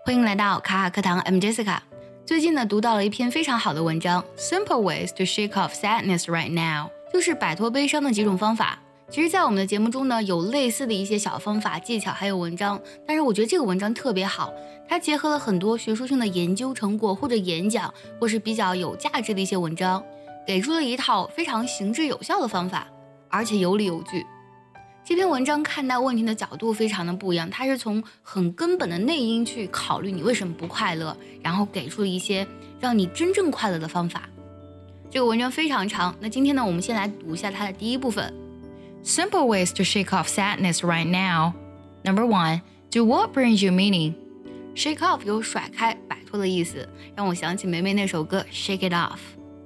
欢迎来到卡卡课堂 ，I'm Jessica。最近呢，读到了一篇非常好的文章 ，Simple ways to shake off sadness right now， 就是摆脱悲伤的几种方法。其实，在我们的节目中呢，有类似的一些小方法、技巧，还有文章。但是我觉得这个文章特别好，它结合了很多学术性的研究成果，或者演讲，或是比较有价值的一些文章，给出了一套非常行之有效的方法，而且有理有据。这篇文章看待问题的角度非常的不一样，它是从很根本的内因去考虑你为什么不快乐，然后给出了一些让你真正快乐的方法。这个文章非常长，那今天呢，我们先来读一下它的第一部分。Simple ways to shake off sadness right now. Number 1, do what brings you meaning. Shake off 有甩开、摆脱的意思，让我想起梅梅那首歌 Shake It Off.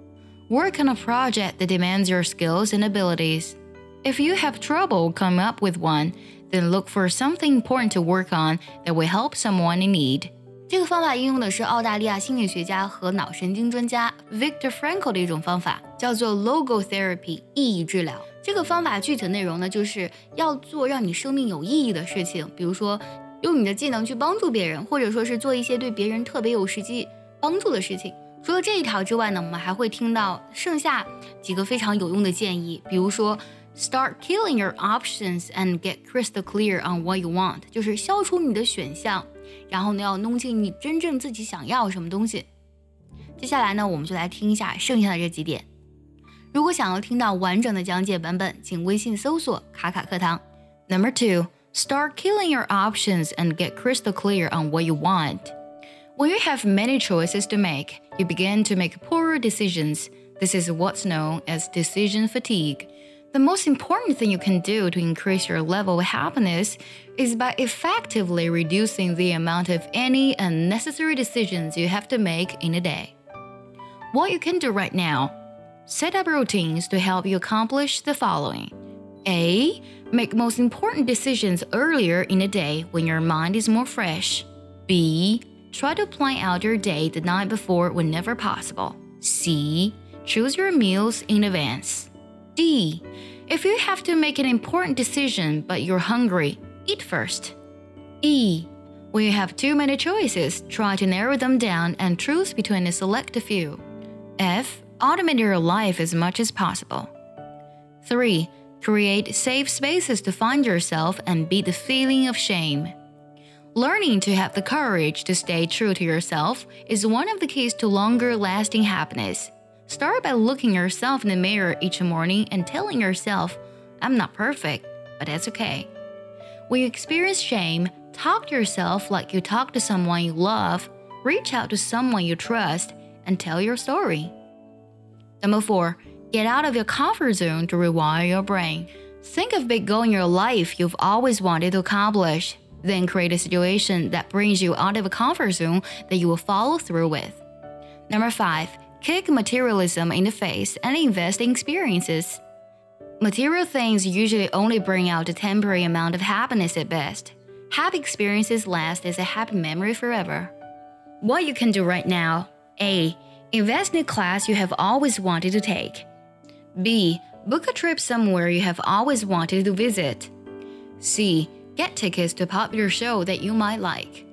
Work on a project that demands your skills and abilities.If you have trouble coming up with one, then look for something important to work on that will help someone in need. 这个方法应用的是澳大利亚心理学家和脑神经专家 Viktor Frankl 的一种方法，叫做 Logotherapy 意义治疗。这个方法具体的内容呢，就是要做让你生命有意义的事情，比如说用你的技能去帮助别人，或者说是做一些对别人特别有实际帮助的事情。除了这一条之外呢，我们还会听到剩下几个非常有用的建议，比如说Start killing your options and get crystal clear on what you want， 就是消除你的选项，然后呢要弄清你真正自己想要什么东西。接下来呢，我们就来听一下剩下的这几点。如果想要听到完整的讲解版本，请微信搜索卡卡课堂。Number 2, start killing your options and get crystal clear on what you want. When you have many choices to make, you begin to make poorer decisions. This is what's known as decision fatigue.The most important thing you can do to increase your level of happiness is by effectively reducing the amount of any unnecessary decisions you have to make in a day. What you can do right now: set up routines to help you accomplish the following. A. Make most important decisions earlier in the day when your mind is more fresh. B. Try to plan out your day the night before whenever possible. C. Choose your meals in advance.D. If you have to make an important decision but you're hungry, eat first. E. When you have too many choices, try to narrow them down and choose between a select few. F. Automate your life as much as possible. 3. Create safe spaces to find yourself and beat the feeling of shame. Learning to have the courage to stay true to yourself is one of the keys to longer-lasting happiness.Start by looking yourself in the mirror each morning and telling yourself, I'm not perfect, but that's okay. When you experience shame, talk to yourself like you talk to someone you love, reach out to someone you trust, and tell your story. Number 4, get out of your comfort zone to rewire your brain. Think of a big goal in your life you've always wanted to accomplish. Then create a situation that brings you out of a comfort zone that you will follow through with. Number 5,Kick materialism in the face and invest in experiences. Material things usually only bring out a temporary amount of happiness at best. Happy experiences last as a happy memory forever. What you can do right now: A. Invest in a class you have always wanted to take. B. Book a trip somewhere you have always wanted to visit. C. Get tickets to a popular show that you might like.